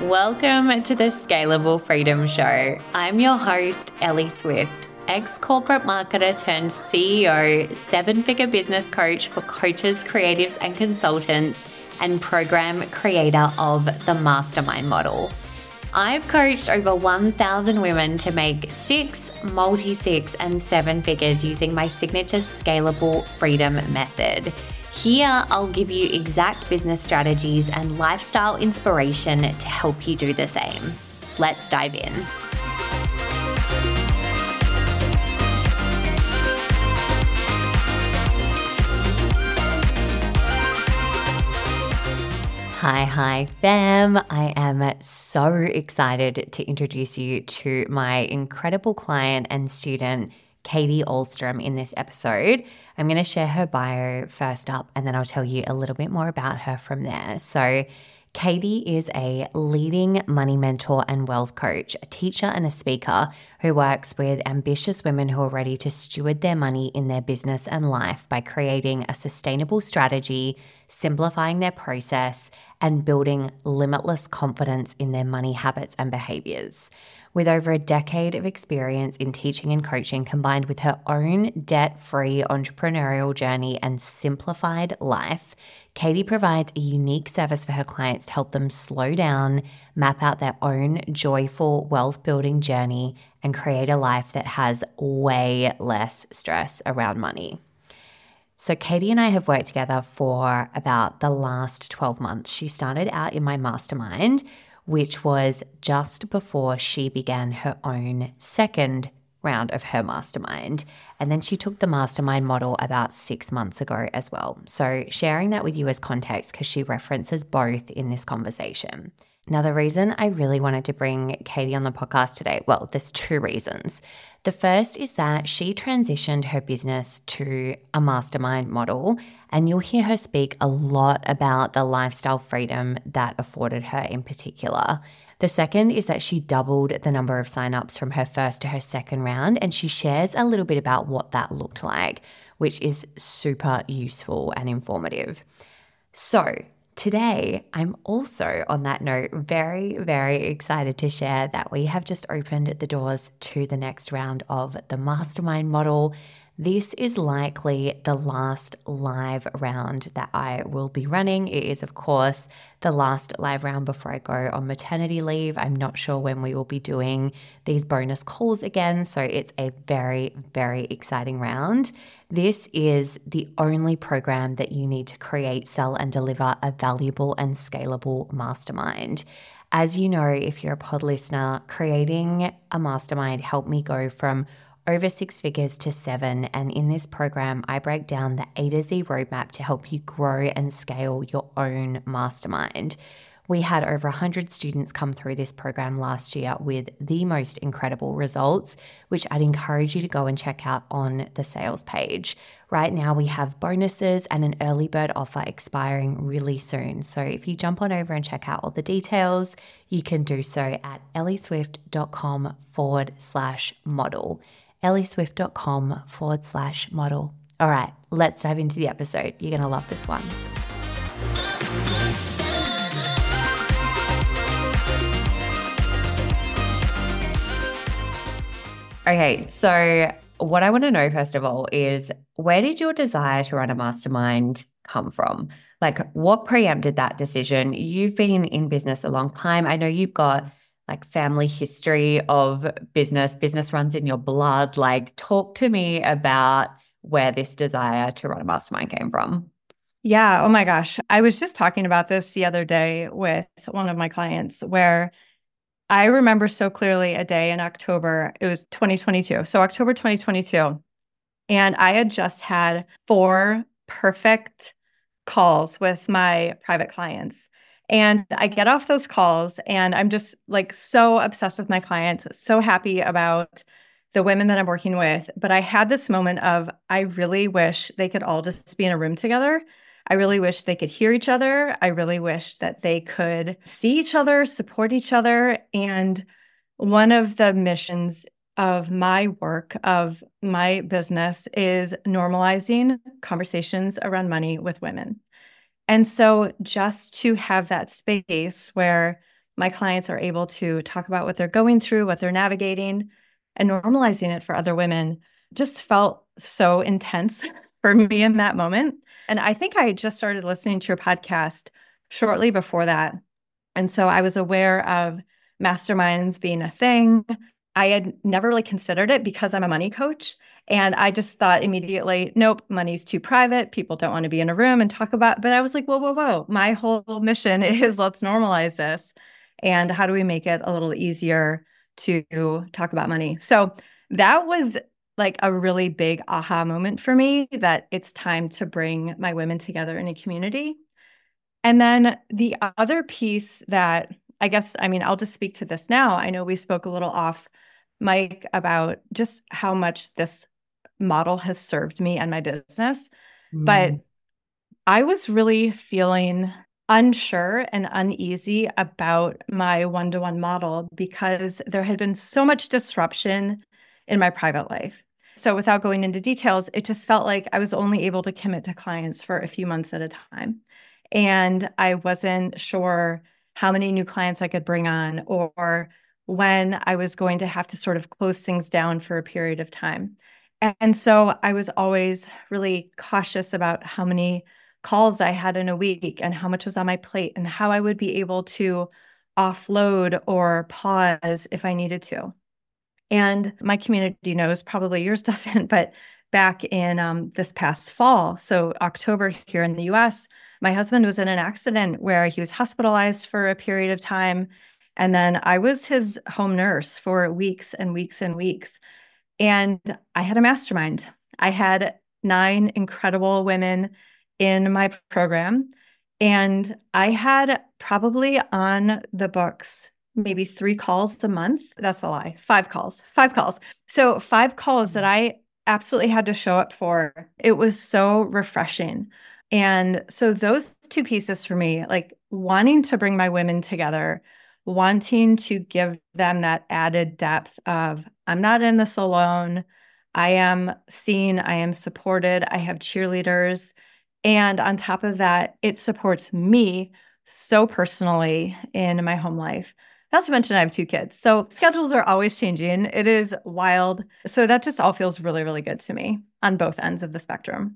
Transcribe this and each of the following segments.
Welcome to the Scalable Freedom Show. I'm your host, Ellie Swift, ex-corporate marketer turned CEO, seven-figure business coach for coaches, creatives, and consultants, and program creator of the Mastermind Model. I've coached over 1,000 women to make six, multi-six, and seven figures using my signature Scalable Freedom method. Here, I'll give you exact business strategies and lifestyle inspiration to help you do the same. Let's dive in. Hi fam. I am so excited to introduce you to my incredible client and student, Katie Ahlstrom, in this episode. I'm going to share her bio first up, and then I'll tell you a little bit more about her from there. So Katie is a leading money mentor and wealth coach, a teacher and a speaker who works with ambitious women who are ready to steward their money in their business and life by creating a sustainable strategy, simplifying their process, and building limitless confidence in their money habits and behaviors. With over a decade of experience in teaching and coaching, combined with her own debt-free entrepreneurial journey and simplified life, Katie provides a unique service for her clients to help them slow down, map out their own joyful wealth-building journey, and create a life that has way less stress around money. So Katie and I have worked together for about the last 12 months. She started out in my mastermind, which was just before she began her own second round of her mastermind. And then she took the mastermind model about 6 months ago as well. So sharing that with you as context, because she references both in this conversation. Now, the reason I really wanted to bring Katie on the podcast today, well, there's two reasons. The first is that she transitioned her business to a mastermind model, and you'll hear her speak a lot about the lifestyle freedom that afforded her in particular. The second is that she doubled the number of signups from her first to her second round, and she shares a little bit about what that looked like, which is super useful and informative. So today, I'm also, on that note, very, very excited to share that we have just opened the doors to the next round of the Mastermind Model. This is likely the last live round that I will be running. It is, of course, the last live round before I go on maternity leave. I'm not sure when we will be doing these bonus calls again, so it's a very, very exciting round. This is the only program that you need to create, sell, and deliver a valuable and scalable mastermind. As you know, if you're a pod listener, creating a mastermind helped me go from over 6 figures to 7. And in this program, I break down the A to Z roadmap to help you grow and scale your own mastermind. We had over 100 students come through this program last year with the most incredible results, which I'd encourage you to go and check out on the sales page. Right now, we have bonuses and an early bird offer expiring really soon. So if you jump on over and check out all the details, you can do so at ellieswift.com/model. ellieswift.com/model. All right, let's dive into the episode. You're going to love this one. Okay, so what I want to know first of all is, where did your desire to run a mastermind come from? Like, what preempted that decision? You've been in business a long time. I know you've got like family history of business. Business runs in your blood. Like, talk to me about where this desire to run a mastermind came from. Yeah. Oh my gosh. I was just talking about this the other day with one of my clients where I remember so clearly a day in October, it was 2022. So October 2022. And I had just had 4 perfect calls with my private clients. And I get off those calls and I'm just like so obsessed with my clients, so happy about the women that I'm working with. But I had this moment of, I really wish they could all just be in a room together. I really wish they could hear each other. I really wish that they could see each other, support each other. And one of the missions of my work, of my business, is normalizing conversations around money with women. And so just to have that space where my clients are able to talk about what they're going through, what they're navigating, and normalizing it for other women just felt so intense for me in that moment. And I think I had just started listening to your podcast shortly before that. And so I was aware of masterminds being a thing. I had never really considered it because I'm a money coach. And I just thought immediately, nope, money's too private. People don't want to be in a room and talk about, but I was like, whoa, whoa, whoa. My whole mission is let's normalize this. And how do we make it a little easier to talk about money? So that was like a really big aha moment for me that it's time to bring my women together in a community. And then the other piece that I guess, I mean, I'll just speak to this now. I know we spoke a little off mic about just how much this model has served me and my business, but I was really feeling unsure and uneasy about my one-to-one model because there had been so much disruption in my private life. So without going into details, it just felt like I was only able to commit to clients for a few months at a time. And I wasn't sure how many new clients I could bring on or when I was going to have to sort of close things down for a period of time. And so I was always really cautious about how many calls I had in a week and how much was on my plate and how I would be able to offload or pause if I needed to. And my community knows, probably yours doesn't, but back in this past fall, so October here in the US, my husband was in an accident where he was hospitalized for a period of time. And then I was his home nurse for weeks and weeks and weeks. And I had a mastermind. I had 9 incredible women in my program. And I had probably on the books maybe 3 calls a month. That's a lie. 5 calls. 5 calls. So 5 calls that I absolutely had to show up for. It was so refreshing. And so those 2 pieces for me, like wanting to bring my women together, wanting to give them that added depth of, I'm not in this alone. I am seen, I am supported, I have cheerleaders. And on top of that, it supports me so personally in my home life. Not to mention, I have 2 kids. So schedules are always changing. It is wild. So that just all feels really, really good to me on both ends of the spectrum.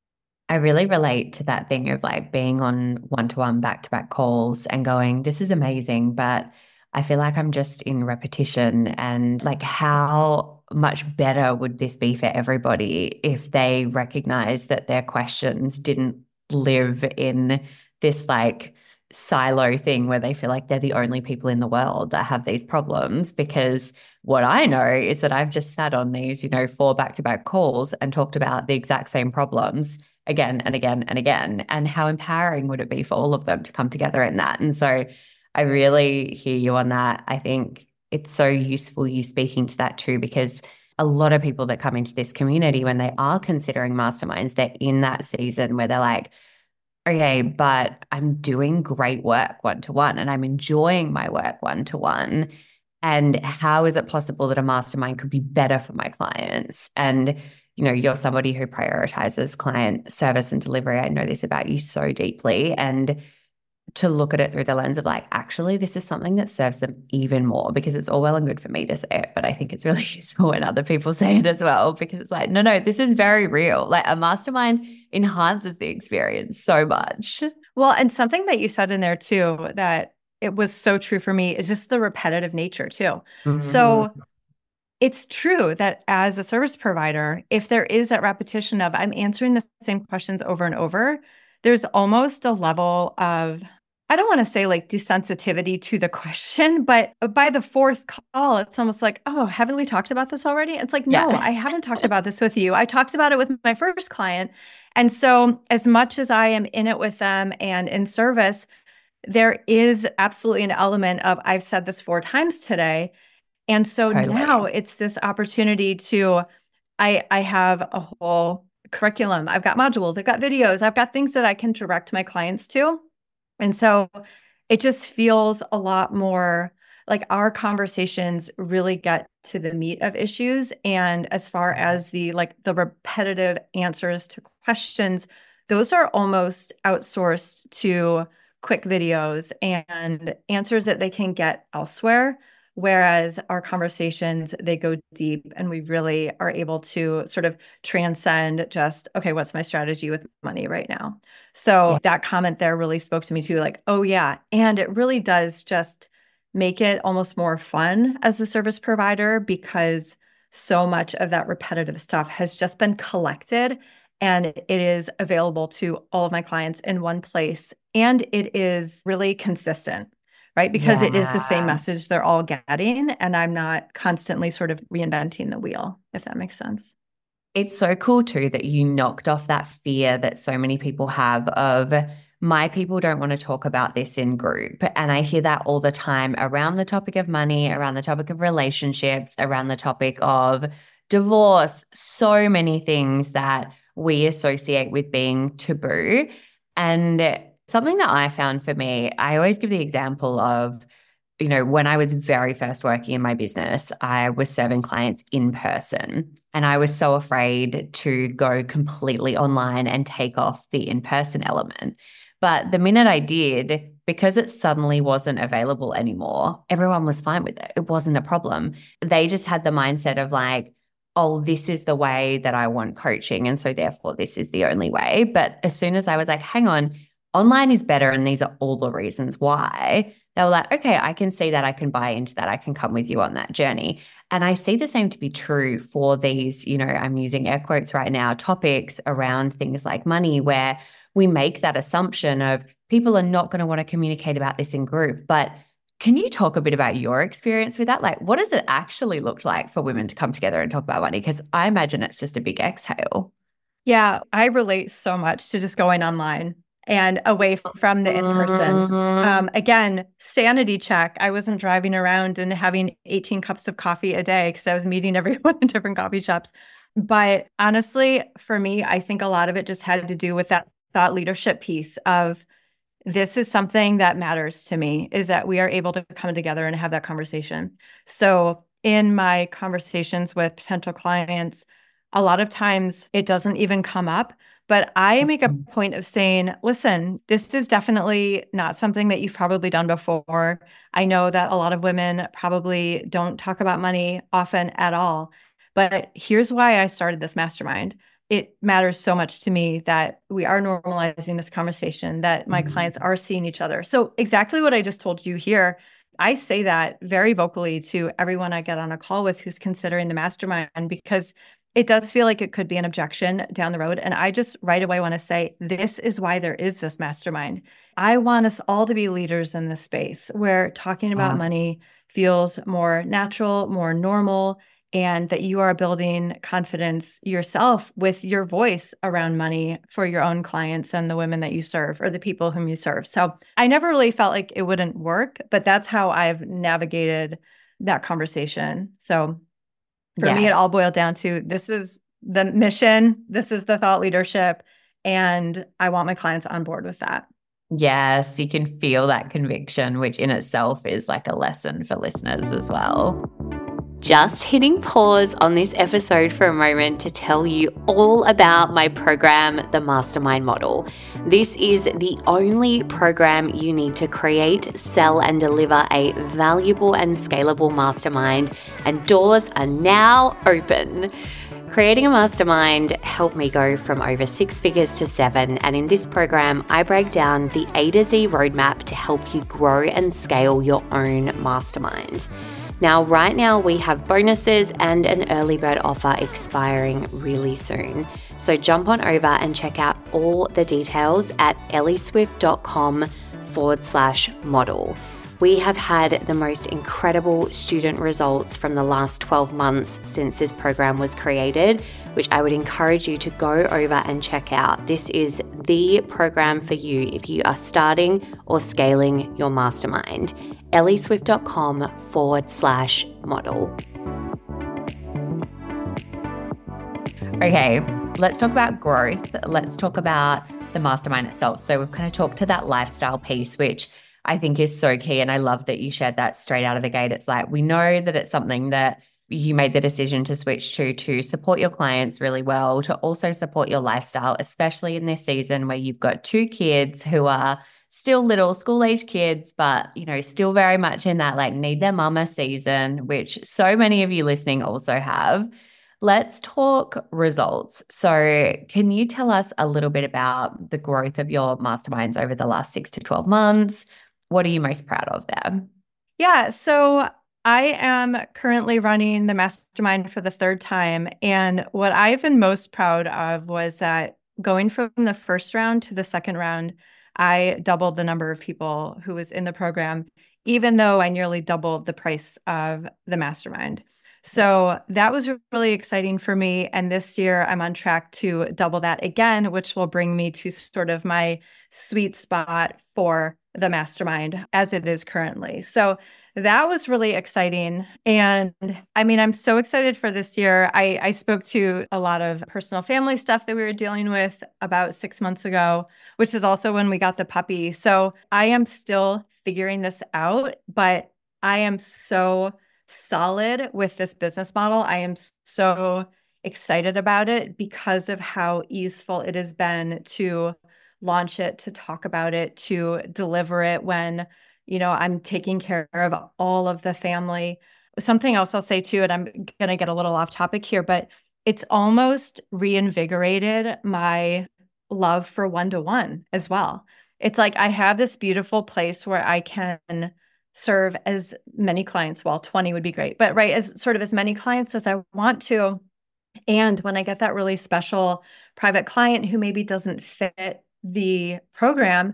I really relate to that thing of like being on one-to-one back-to-back calls and going, this is amazing, but I feel like I'm just in repetition. And like, how much better would this be for everybody if they recognize that their questions didn't live in this like silo thing where they feel like they're the only people in the world that have these problems? Because what I know is that I've just sat on these, 4 back-to-back calls and talked about the exact same problems again and again and again. And how empowering would it be for all of them to come together in that? And so I really hear you on that. I think it's so useful you speaking to that too, because a lot of people that come into this community, when they are considering masterminds, they're in that season where they're like, okay, but I'm doing great work one-to-one and I'm enjoying my work one-to-one. And how is it possible that a mastermind could be better for my clients? And you're somebody who prioritizes client service and delivery. I know this about you so deeply. And to look at it through the lens of like, actually, this is something that serves them even more, because it's all well and good for me to say it, but I think it's really useful when other people say it as well, because it's like, no, this is very real. Like a mastermind enhances the experience so much. Well, and something that you said in there too, that it was so true for me, is just the repetitive nature too. So it's true that as a service provider, if there is that repetition of I'm answering the same questions over and over, there's almost a level of, I don't want to say like desensitivity to the question, but by the 4th call, it's almost like, oh, haven't we talked about this already? It's like, no, I haven't talked about this with you. I talked about it with my first client. And so as much as I am in it with them and in service, there is absolutely an element of I've said this 4 times today. And so now it's this opportunity to, I have a whole curriculum. I've got modules, I've got videos, I've got things that I can direct my clients to. And so it just feels a lot more like our conversations really get to the meat of issues. And as far as the repetitive answers to questions, those are almost outsourced to quick videos and answers that they can get elsewhere. Whereas our conversations, they go deep and we really are able to sort of transcend just, okay, what's my strategy with money right now? So Yeah. that comment there really spoke to me too, like, oh yeah. And it really does just make it almost more fun as a service provider because so much of that repetitive stuff has just been collected and it is available to all of my clients in one place. And it is really consistent, right? Because it is the same Yeah. message they're all getting. And I'm not constantly sort of reinventing the wheel, if that makes sense. It's so cool too that you knocked off that fear that so many people have of my people don't want to talk about this in group. And I hear that all the time around the topic of money, around the topic of relationships, around the topic of divorce, so many things that we associate with being taboo. And something that I found for me, I always give the example of when I was very first working in my business, I was serving clients in person and I was so afraid to go completely online and take off the in-person element. But the minute I did, because it suddenly wasn't available anymore, everyone was fine with it. It wasn't a problem. They just had the mindset of like, oh, this is the way that I want coaching. And so therefore this is the only way. But as soon as I was like, hang on, online is better and these are all the reasons why, they were like, okay, I can see that. I can buy into that. I can come with you on that journey. And I see the same to be true for these, I'm using air quotes right now, topics around things like money, where we make that assumption of people are not going to want to communicate about this in group. But can you talk a bit about your experience with that? Like, what does it actually look like for women to come together and talk about money? Because I imagine it's just a big exhale. Yeah, I relate so much to just going online and away from the in-person. Again, sanity check. I wasn't driving around and having 18 cups of coffee a day because I was meeting everyone in different coffee shops. But honestly, for me, I think a lot of it just had to do with that thought leadership piece of this is something that matters to me, is that we are able to come together and have that conversation. So in my conversations with potential clients, a lot of times it doesn't even come up, but I make a point of saying, listen, this is definitely not something that you've probably done before. I know that a lot of women probably don't talk about money often at all, but here's why I started this mastermind. It matters so much to me that we are normalizing this conversation, that my clients are seeing each other. So exactly what I just told you here, I say that very vocally to everyone I get on a call with who's considering the mastermind, because it does feel like it could be an objection down the road. And I just right away want to say, this is why there is this mastermind. I want us all to be leaders in this space where talking about money feels more natural, more normal, and that you are building confidence yourself with your voice around money for your own clients and the women that you serve or the people whom you serve. So I never really felt like it wouldn't work, but that's how I've navigated that conversation. So for me, it all boiled down to this is the mission, this is the thought leadership, and I want my clients on board with that. Yes, you can feel that conviction, which in itself is like a lesson for listeners as well. Just hitting pause on this episode for a moment to tell you all about my program, the Mastermind Model. This is the only program you need to create, sell, and deliver a valuable and scalable mastermind, and doors are now open. Creating a mastermind helped me go from over 6 figures to 7, and in this program, I break down the A to Z roadmap to help you grow and scale your own mastermind. Now, right now, we have bonuses and an early bird offer expiring really soon. So jump on over and check out all the details at ellieswift.com/model. We have had the most incredible student results from the last 12 months since this program was created, which I would encourage you to go over and check out. This is the program for you if you are starting or scaling your mastermind. ellieswift.com/model. Okay, let's talk about growth. Let's talk about the mastermind itself. So we've kind of talked to that lifestyle piece, which I think is so key. And I love that you shared that straight out of the gate. It's like, we know that it's something that you made the decision to switch to support your clients really well, to also support your lifestyle, especially in this season where you've got 2 kids who are still little school age kids, but, still very much in that like need their mama season, which so many of you listening also have. Let's talk results. So, can you tell us a little bit about the growth of your masterminds over the last 6 to 12 months? What are you most proud of there? Yeah, so I am currently running the mastermind for the third time. And what I've been most proud of was that going from the first round to the second round, I doubled the number of people who was in the program, even though I nearly doubled the price of the mastermind. So that was really exciting for me. And this year I'm on track to double that again, which will bring me to sort of my sweet spot for the mastermind as it is currently. So that was really exciting. And I mean, I'm so excited for this year. I spoke to a lot of personal family stuff that we were dealing with about 6 months ago, which is also when we got the puppy. So I am still figuring this out, but I am so solid with this business model. I am so excited about it because of how easeful it has been to launch it, to talk about it, to deliver it when, I'm taking care of all of the family. Something else I'll say too, and I'm going to get a little off topic here, but it's almost reinvigorated my love for one-to-one as well. It's like I have this beautiful place where I can serve as many clients. Well, 20 would be great, but right, as sort of as many clients as I want to. And when I get that really special private client who maybe doesn't fit the program,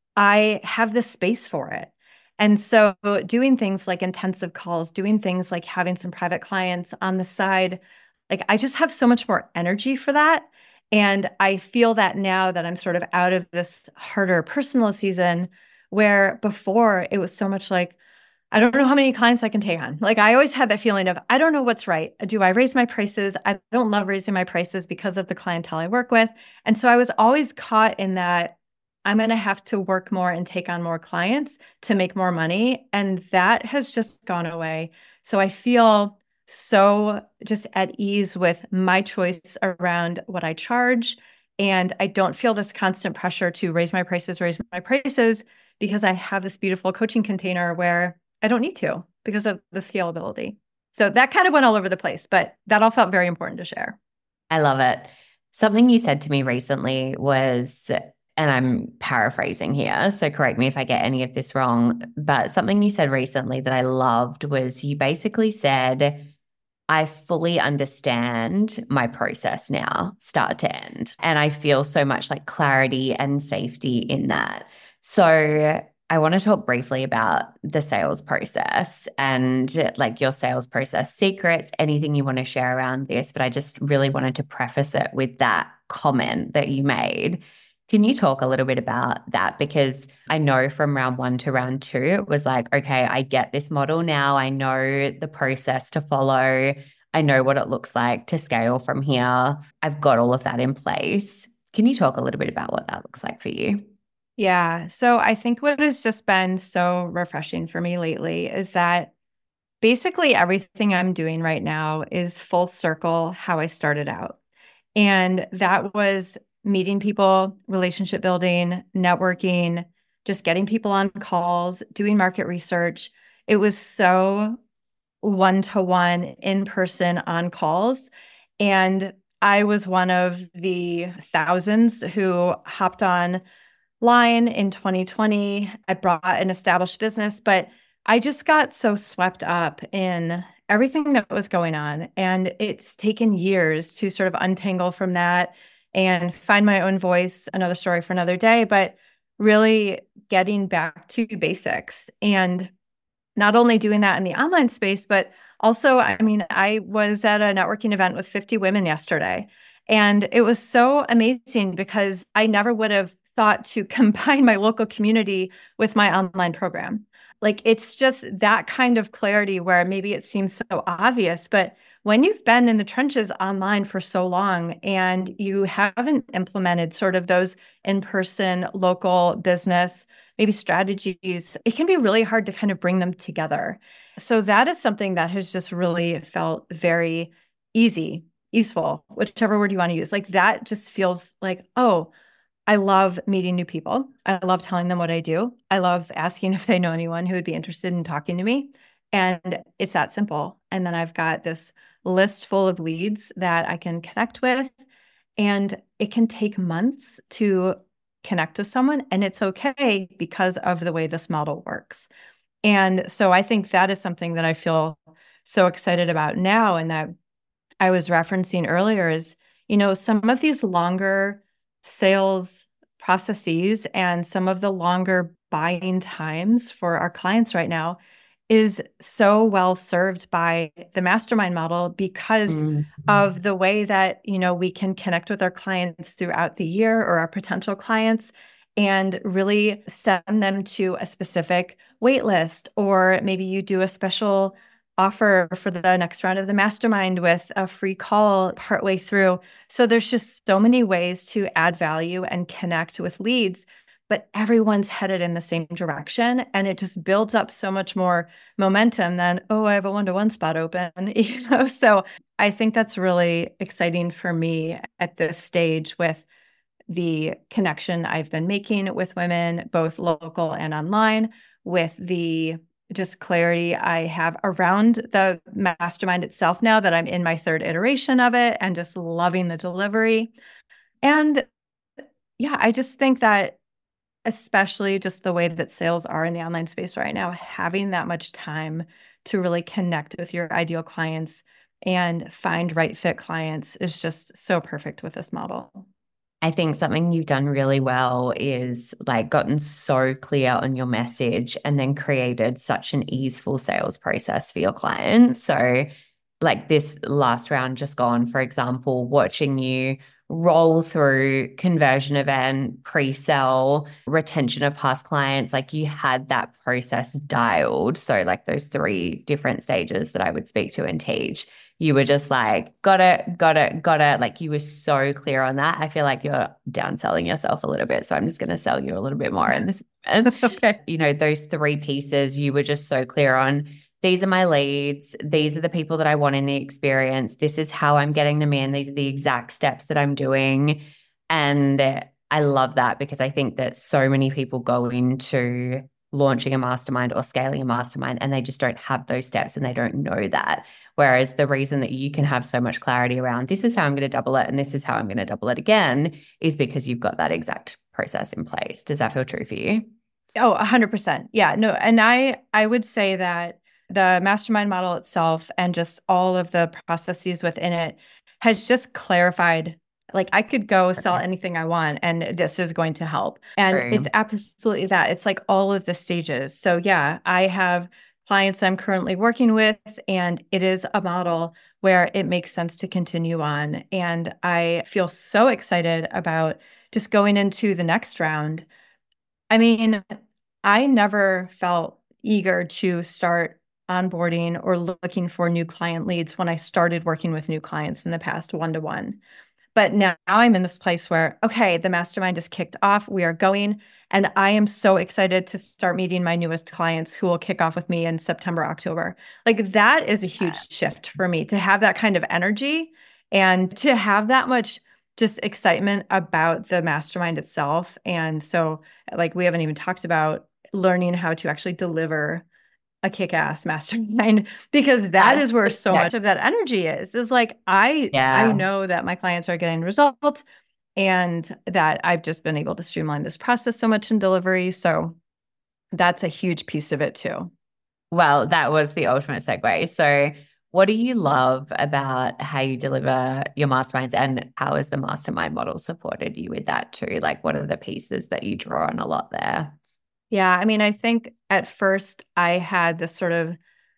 I have the space for it. And so doing things like intensive calls, doing things like having some private clients on the side, like I just have so much more energy for that. And I feel that now that I'm sort of out of this harder personal season, where before it was so much like, I don't know how many clients I can take on. Like I always had that feeling of, I don't know what's right. Do I raise my prices? I don't love raising my prices because of the clientele I work with. And so I was always caught in that I'm going to have to work more and take on more clients to make more money. And that has just gone away. So I feel so just at ease with my choice around what I charge. And I don't feel this constant pressure to raise my prices, because I have this beautiful coaching container where I don't need to because of the scalability. So that kind of went all over the place, but that all felt very important to share. I love it. Something you said to me recently was, and I'm paraphrasing here, so correct me if I get any of this wrong, but something you said recently that I loved was you basically said, I fully understand my process now, start to end. And I feel so much like clarity and safety in that. So I want to talk briefly about the sales process and like your sales process secrets, anything you want to share around this. But I just really wanted to preface it with that comment that you made. Can you talk a little bit about that? Because I know from round one to round two, it was like, okay, I get this model now. I know the process to follow. I know what it looks like to scale from here. I've got all of that in place. Can you talk a little bit about what that looks like for you? Yeah. So I think what has just been so refreshing for me lately is that basically everything I'm doing right now is full circle how I started out. And that was meeting people, relationship building, networking, just getting people on calls, doing market research. It was so one-to-one in person on calls. And I was one of the thousands who hopped on line in 2020. I brought an established business, but I just got so swept up in everything that was going on. And it's taken years to sort of untangle from that and find my own voice, another story for another day, but really getting back to basics. And not only doing that in the online space, but also, I mean, I was at a networking event with 50 women yesterday, and it was so amazing because I never would have thought to combine my local community with my online program. Like it's just that kind of clarity where maybe it seems so obvious, but when you've been in the trenches online for so long and you haven't implemented sort of those in-person local business, maybe strategies, it can be really hard to kind of bring them together. So that is something that has just really felt very easy, useful, whichever word you want to use. Like that just feels like, oh, I love meeting new people. I love telling them what I do. I love asking if they know anyone who would be interested in talking to me. And it's that simple. And then I've got this list full of leads that I can connect with. And it can take months to connect with someone. And it's okay because of the way this model works. And so I think that is something that I feel so excited about now. And that I was referencing earlier is, some of these longer sales processes and some of the longer buying times for our clients right now is so well served by the mastermind model because of the way that, we can connect with our clients throughout the year or our potential clients and really send them to a specific wait list, or maybe you do a special offer for the next round of the mastermind with a free call partway through. So there's just so many ways to add value and connect with leads, but everyone's headed in the same direction. And it just builds up so much more momentum than, oh, I have a one-to-one spot open, So I think that's really exciting for me at this stage with the connection I've been making with women, both local and online, with the just clarity I have around the mastermind itself now that I'm in my third iteration of it and just loving the delivery. And yeah, I just think that especially just the way that sales are in the online space right now, having that much time to really connect with your ideal clients and find right fit clients is just so perfect with this model. I think something you've done really well is like gotten so clear on your message and then created such an easeful sales process for your clients. So, like this last round just gone, for example, watching you roll through conversion event, pre-sell, retention of past clients, like you had that process dialed. So, like those three different stages that I would speak to and teach, you were just like, got it, got it, got it. Like you were so clear on that. I feel like you're downselling yourself a little bit. So I'm just going to sell you a little bit more in this. Okay. Those three pieces you were just so clear on. These are my leads. These are the people that I want in the experience. This is how I'm getting them in. These are the exact steps that I'm doing. And I love that because I think that so many people go into launching a mastermind or scaling a mastermind and they just don't have those steps and they don't know that. Whereas the reason that you can have so much clarity around this is how I'm going to double it and this is how I'm going to double it again is because you've got that exact process in place. Does that feel true for you? Oh, 100%. Yeah, no. And I would say that the mastermind model itself and just all of the processes within it has just clarified, like I could go sell anything I want and this is going to help. And it's absolutely that. It's like all of the stages. So yeah, I have clients I'm currently working with, and it is a model where it makes sense to continue on. And I feel so excited about just going into the next round. I mean, I never felt eager to start onboarding or looking for new client leads when I started working with new clients in the past one-to-one. But now I'm in this place where, okay, the mastermind is kicked off. We are going. And I am so excited to start meeting my newest clients who will kick off with me in September, October. Like that is a huge shift for me to have that kind of energy and to have that much just excitement about the mastermind itself. And so, like, we haven't even talked about learning how to actually deliver a kick-ass mastermind because that is where so much of that energy is like, I know that my clients are getting results and that I've just been able to streamline this process so much in delivery. So that's a huge piece of it too. Well, that was the ultimate segue. So what do you love about how you deliver your masterminds and how has the mastermind model supported you with that too? Like what are the pieces that you draw on a lot there? Yeah, I mean, I think at first I had this sort of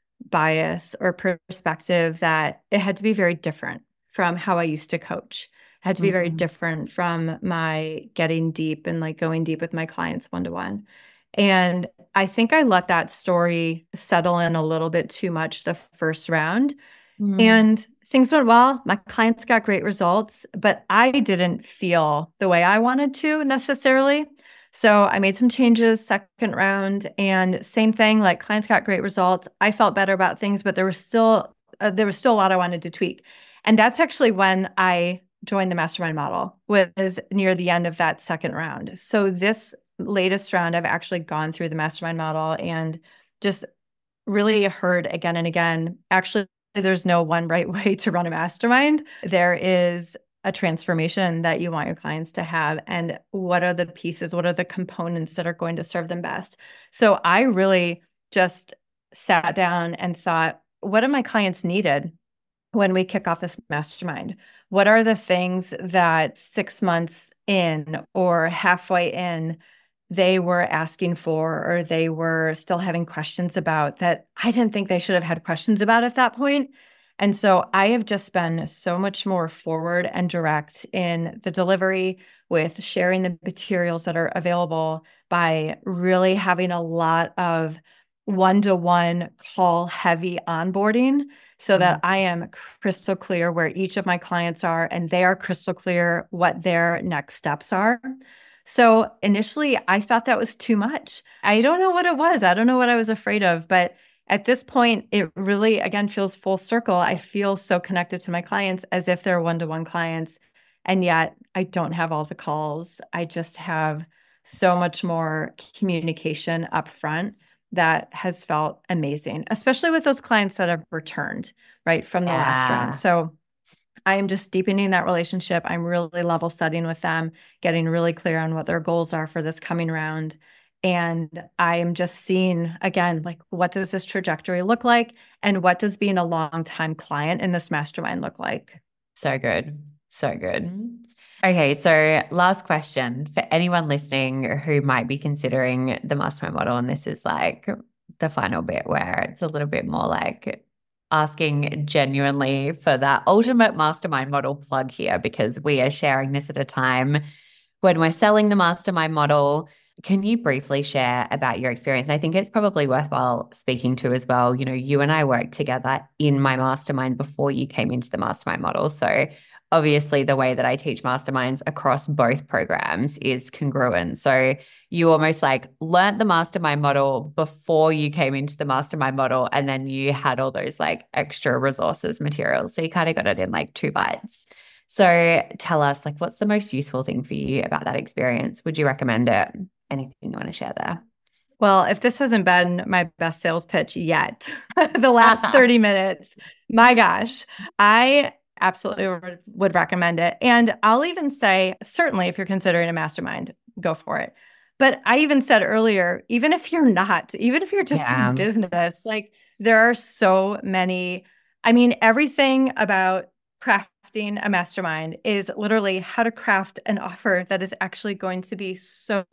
bias or perspective that it had to be very different from how I used to coach. It had to be very different from my getting deep and like going deep with my clients one-to-one. And I think I let that story settle in a little bit too much the first round. And things went well. My clients got great results, but I didn't feel the way I wanted to necessarily. So I made some changes second round, and same thing, like clients got great results. I felt better about things, but there was still a lot I wanted to tweak. And that's actually when I join the mastermind model was near the end of that second round. So this latest round, I've actually gone through the mastermind model and just really heard again and again, actually, there's no one right way to run a mastermind. There is a transformation that you want your clients to have, and what are the pieces, what are the components that are going to serve them best. So I really just sat down and thought, what have my clients needed when we kick off this mastermind? What are the things that 6 months in or halfway in they were asking for, or they were still having questions about that I didn't think they should have had questions about at that point? And so I have just been so much more forward and direct in the delivery with sharing the materials that are available, by really having a lot of one-to-one call heavy onboarding, so that I am crystal clear where each of my clients are, and they are crystal clear what their next steps are. So initially, I thought that was too much. I don't know what it was. I don't know what I was afraid of. But at this point, it really, again, feels full circle. I feel so connected to my clients as if they're one-to-one clients. And yet I don't have all the calls. I just have so much more communication up front that has felt amazing, especially with those clients that have returned, right, from the last round. So I am just deepening that relationship. I'm really level setting with them, getting really clear on what their goals are for this coming round. And I am just seeing, again, like, what does this trajectory look like? And what does being a long-time client in this mastermind look like? So good. So good. Okay, so last question for anyone listening who might be considering the mastermind model, and this is like the final bit where it's a little bit more like asking genuinely for that ultimate mastermind model plug here, because we are sharing this at a time when we're selling the mastermind model. Can you briefly share about your experience? And I think it's probably worthwhile speaking to as well. You know, you and I worked together in my mastermind before you came into the mastermind model. So obviously the way that I teach masterminds across both programs is congruent. So you almost like learned the mastermind model before you came into the mastermind model, and then you had all those like extra resources, materials. So you kind of got it in like 2 bites. So tell us, like, what's the most useful thing for you about that experience? Would you recommend it? Anything you want to share there? Well, if this hasn't been my best sales pitch yet, the last 30 minutes, my gosh, I absolutely would recommend it. And I'll even say, certainly, if you're considering a mastermind, go for it. But I even said earlier, even if you're not, even if you're just in business, like, there are so many, I mean, everything about crafting a mastermind is literally how to craft an offer that is actually going to be so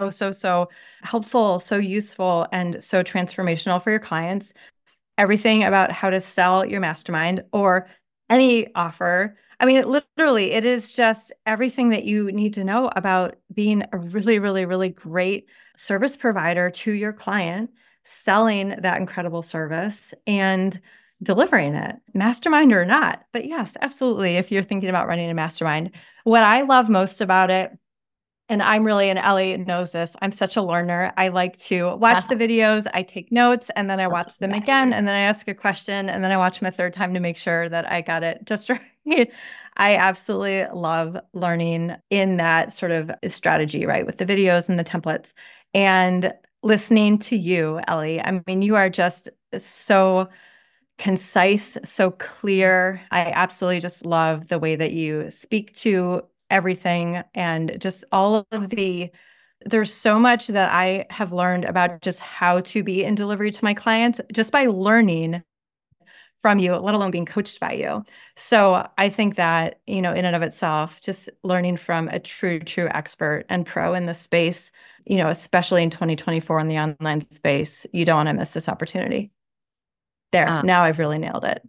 helpful, so useful, and so transformational for your clients. Everything about how to sell your mastermind or any offer. I mean, it is just everything that you need to know about being a really great service provider to your client, selling that incredible service and delivering it, mastermind or not. But yes, absolutely. If you're thinking about running a mastermind, what I love most about it, and I'm really, and Ellie knows this, I'm such a learner. I like to watch the videos, I take notes, and then I watch them again, and then I ask a question, and then I watch them a third time to make sure that I got it just right. I absolutely love learning in that sort of strategy, right, with the videos and the templates. And listening to you, Ellie, I mean, you are just so concise, so clear. I absolutely just love the way that you speak to everything, and just all of there's so much that I have learned about just how to be in delivery to my clients just by learning from you, let alone being coached by you. So I think that, in and of itself, just learning from a true expert and pro in the space, especially in 2024 in the online space, you don't want to miss this opportunity. There, now I've really nailed it.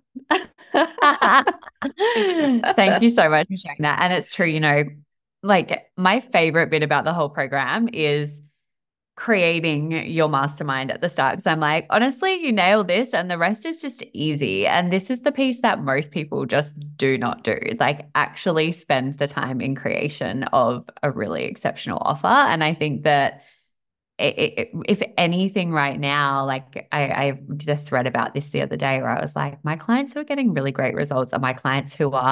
Thank you so much for sharing that. And it's true, like, my favorite bit about the whole program is creating your mastermind at the start. Because I'm like, honestly, you nail this and the rest is just easy. And this is the piece that most people just do not do, like actually spend the time in creation of a really exceptional offer. And I think that if anything right now, like I did a thread about this the other day where I was like, my clients who are getting really great results are my clients who are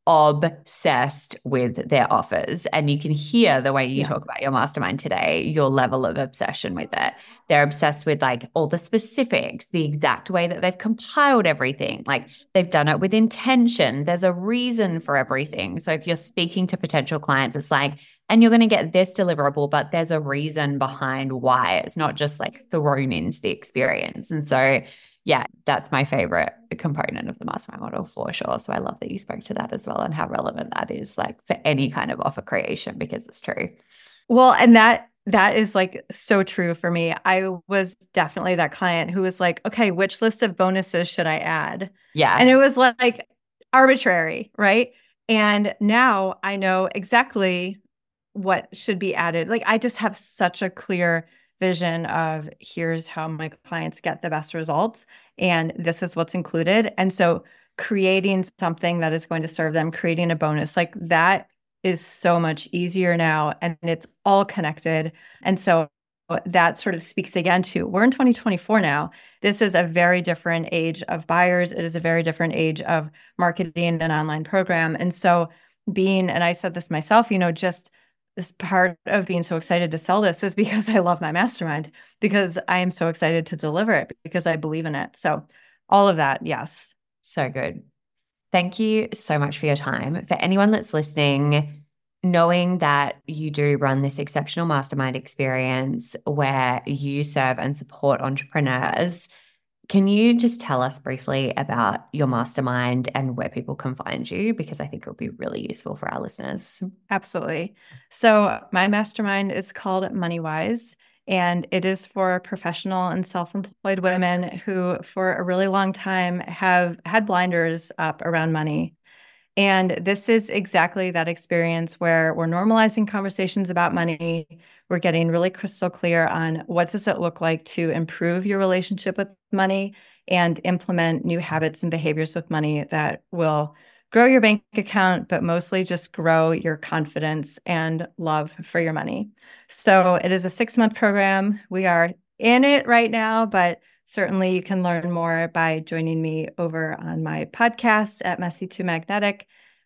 obsessed with their offers. And you can hear the way you talk about your mastermind today, your level of obsession with it. They're obsessed with like all the specifics, the exact way that they've compiled everything. Like they've done it with intention. There's a reason for everything. So if you're speaking to potential clients, it's like, and you're going to get this deliverable, but there's a reason behind why. It's not just like thrown into the experience. And so yeah, that's my favorite component of the mastermind model for sure. So I love that you spoke to that as well and how relevant that is like for any kind of offer creation because it's true. Well, and that is like so true for me. I was definitely that client who was like, okay, which list of bonuses should I add? Yeah. And it was like arbitrary, right? And now I know exactly what should be added. Like I just have such a clear vision of here's how my clients get the best results and this is what's included. And so creating something that is going to serve them, creating a bonus like that is so much easier now and it's all connected. And so that sort of speaks again to we're in 2024 now. This is a very different age of buyers. It is a very different age of marketing an online program. And so and I said this myself, just this part of being so excited to sell this is because I love my mastermind, because I am so excited to deliver it, because I believe in it. So all of that, yes. So good. Thank you so much for your time. For anyone that's listening, knowing that you do run this exceptional mastermind experience where you serve and support entrepreneurs, can you just tell us briefly about your mastermind and where people can find you? Because I think it'll be really useful for our listeners. Absolutely. So my mastermind is called MoneyWise, and it is for professional and self-employed women who for a really long time have had blinders up around money. And this is exactly that experience where we're normalizing conversations about money. We're getting really crystal clear on what does it look like to improve your relationship with money and implement new habits and behaviors with money that will grow your bank account, but mostly just grow your confidence and love for your money. So it is a 6-month program. We are in it right now, but certainly you can learn more by joining me over on my podcast at Messy to Magnetic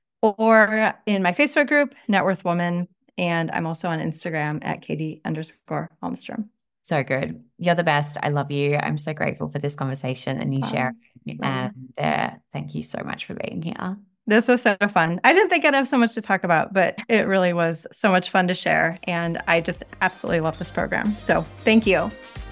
or in my Facebook group, Net Worth Woman. And I'm also on Instagram at Katie_Holmstrom. So good. You're the best. I love you. I'm so grateful for this conversation and you sharing. And thank you so much for being here. This was so fun. I didn't think I'd have so much to talk about, but it really was so much fun to share. And I just absolutely love this program. So thank you.